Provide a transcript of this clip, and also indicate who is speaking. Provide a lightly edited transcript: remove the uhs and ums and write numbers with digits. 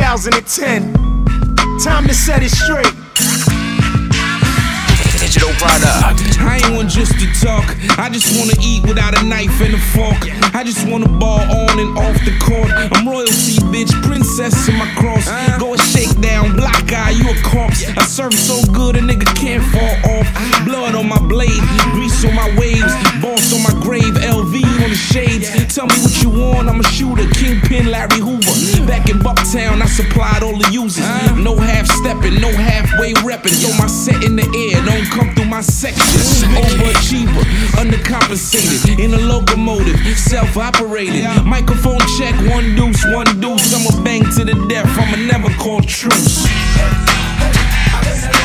Speaker 1: 2010. Time to set it straight.
Speaker 2: Digital product.
Speaker 3: I ain't one just to talk. I just wanna eat without a knife and a fork. I just wanna ball on and off the court. I'm royalty, bitch, princess in my cross. Go a shakedown, black eye, you a corpse. I serve so good a nigga can't fall off. Blood on my blade, grease on my waves, boss on my grave, LV on the shades. Tell me what you want, I'm a shooter, Kingpin, Larry Hoover. Back in Bucktown, I supplied all the users. No half stepping, no halfway repping. Throw my set in the air, don't come through my section. Overachiever, undercompensated, in a locomotive, self-operated. Microphone check, one deuce, I'ma bang to the death, I'ma never call truce.